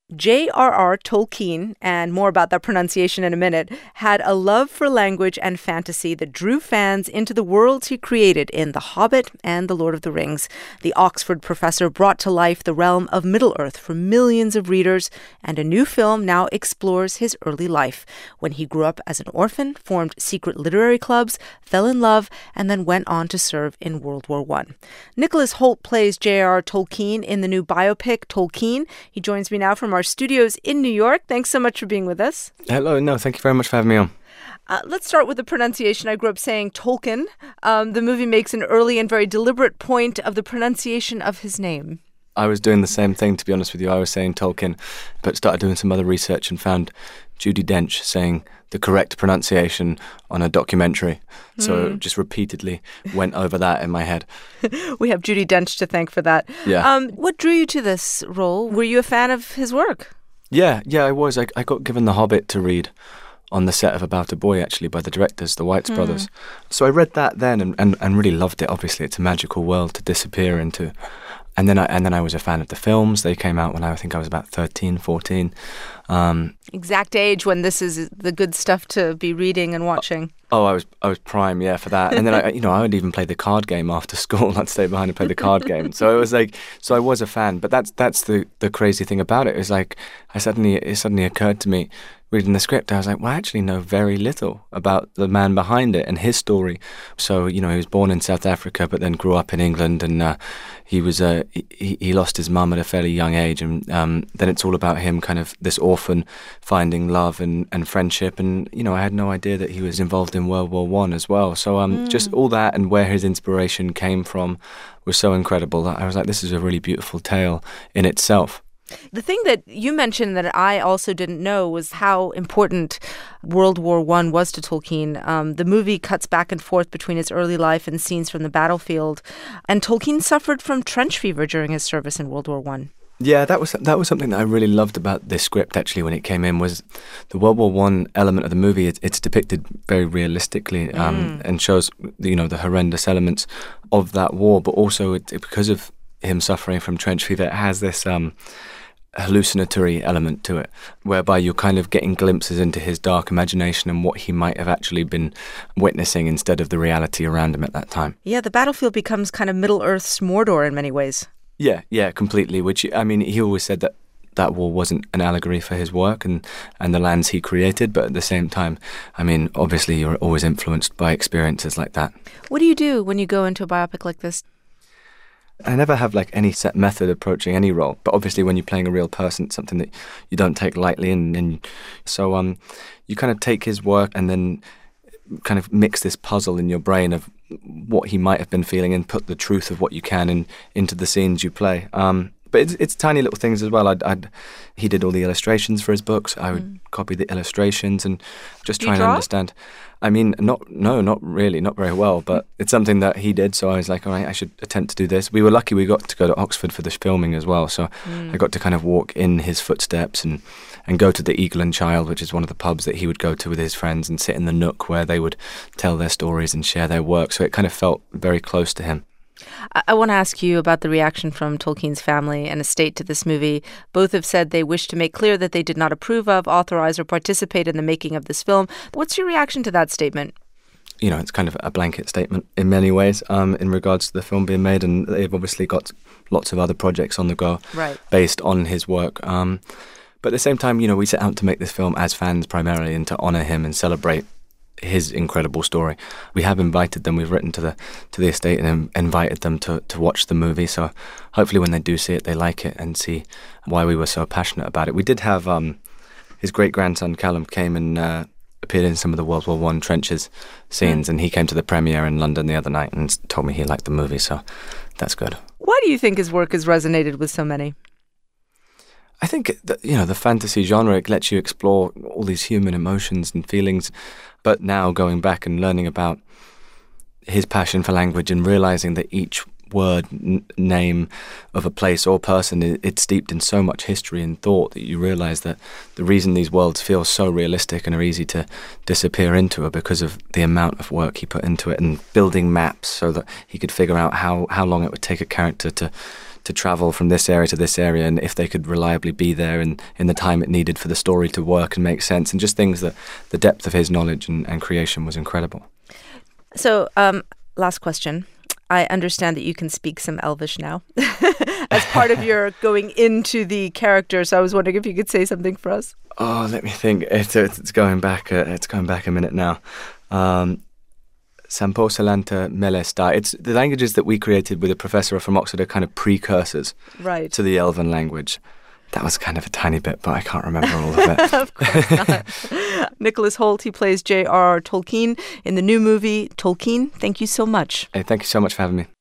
J.R.R. Tolkien, and more about that pronunciation in a minute, had a love for language and fantasy that drew fans into the worlds he created in The Hobbit and The Lord of the Rings. The Oxford professor brought to life the realm of Middle-earth for millions of readers, and a new film now explores his early life, when he grew up as an orphan, formed secret literary clubs, fell in love, and then went on to serve in World War I. Nicholas Hoult plays J.R.R. Tolkien in the new biopic, Tolkien. He joins me now from our studios in New York. Thanks so much for being with us. Hello. No, thank you very much for having me on. Let's start with the pronunciation. I grew up saying Tolkien. The movie makes an early and very deliberate point of the pronunciation of his name. I was doing the same thing, to be honest with you. I was saying Tolkien, but started doing some other research and found Judi Dench saying the correct pronunciation on a documentary. So just repeatedly went over that in my head. We have Judi Dench to thank for that. Yeah. What drew you to this role? Were you a fan of his work? Yeah, I was. I got given The Hobbit to read on the set of About a Boy, actually, by the directors, the Weitz brothers. So I read that then and really loved it. Obviously, it's a magical world to disappear into. And then I was a fan of the films. They came out when I think I was about 13, 14. Exact age when this is the good stuff to be reading and watching. Oh, I was prime, yeah, for that. And then I would even play the card game after school. I'd stay behind and play the card game. So it was so I was a fan. But that's the crazy thing about it. It was it suddenly occurred to me reading the script. I was like, well, I actually know very little about the man behind it and his story. So he was born in South Africa, but then grew up in England, and he lost his mum at a fairly young age, and then it's all about him, kind of this orphan finding love and friendship, and I had no idea that he was involved in World War I as well. So just all that and where his inspiration came from was so incredible that I was like, this is a really beautiful tale in itself. The thing that you mentioned that I also didn't know was how important World War I was to Tolkien. The movie cuts back and forth between his early life and scenes from the battlefield. And Tolkien suffered from trench fever during his service in World War I. Yeah, that was something that I really loved about this script, actually, when it came in, was the World War I element of the movie. It's depicted very realistically and shows the horrendous elements of that war, but also because of him suffering from trench fever, it has this hallucinatory element to it, whereby you're kind of getting glimpses into his dark imagination and what he might have actually been witnessing instead of the reality around him at that time. Yeah, the battlefield becomes kind of Middle-earth's Mordor in many ways. Yeah, completely, which, I mean, he always said that war wasn't an allegory for his work and the lands he created, but at the same time, I mean, obviously you're always influenced by experiences like that. What do you do when you go into a biopic like this? I never have any set method approaching any role, but obviously when you're playing a real person, it's something that you don't take lightly, and so you kind of take his work and then kind of mix this puzzle in your brain of what he might have been feeling and put the truth of what you can into the scenes you play. But it's tiny little things as well. He did all the illustrations for his books. I would copy the illustrations and just try and understand. I mean, not really, not very well, but it's something that he did. So I was like, all right, I should attempt to do this. We were lucky we got to go to Oxford for this filming as well. So I got to kind of walk in his footsteps and go to the Eagle and Child, which is one of the pubs that he would go to with his friends, and sit in the nook where they would tell their stories and share their work. So it kind of felt very close to him. I want to ask you about the reaction from Tolkien's family and estate to this movie. Both have said they wish to make clear that they did not approve of, authorize, or participate in the making of this film. What's your reaction to that statement? It's kind of a blanket statement in many ways in regards to the film being made, and they've obviously got lots of other projects on the go based on his work. But at the same time, we set out to make this film as fans primarily and to honour him and celebrate his incredible story. We have invited them. We've written to the estate and invited them to watch the movie. So hopefully when they do see it, they like it and see why we were so passionate about it. We did have his great-grandson Callum came and appeared in some of the World War I trenches scenes, and he came to the premiere in London the other night and told me he liked the movie. So that's good. Why do you think his work has resonated with so many? I think that, the fantasy genre, it lets you explore all these human emotions and feelings. But now going back and learning about his passion for language and realizing that each word, name of a place or person, it's steeped in so much history and thought that you realize that the reason these worlds feel so realistic and are easy to disappear into are because of the amount of work he put into it and building maps so that he could figure out how long it would take a character to to travel from this area to this area, and if they could reliably be there in the time it needed for the story to work and make sense, and just things that the depth of his knowledge and creation was incredible. So, last question. I understand that you can speak some Elvish now as part of your going into the character. So I was wondering if you could say something for us. Oh, let me think. It's going back. It's going back a minute now. Sampo Salanta Melesta. It's the languages that we created with a professor from Oxford are kind of precursors to the Elven language. That was kind of a tiny bit, but I can't remember all of it. Of course not. Nicholas Hoult, he plays J.R.R. Tolkien in the new movie Tolkien. Thank you so much. Hey, thank you so much for having me.